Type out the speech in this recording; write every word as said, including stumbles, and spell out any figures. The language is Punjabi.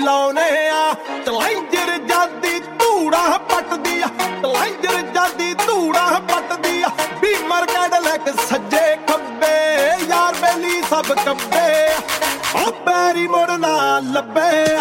ਲਾਉਨੇ ਆ ਤਲਾਈਂਜਰ ਜਾਦੀ ਧੂੜਾ ਪੱਟਦੀ ਆ ਤਲਾਈਂਜਰ ਜਾਦੀ ਧੂੜਾ ਪੱਟਦੀ ਆ ਬੀਮਰ ਕੈਡਲੈਕ ਸੱਜੇ ਖੱਬੇ ਯਾਰ ਬੇਲੀ ਸਭ ਕੱਬੇ ਆ ਪੈਰੀ ਮੁੜ ਨਾ ਲੱਭੇ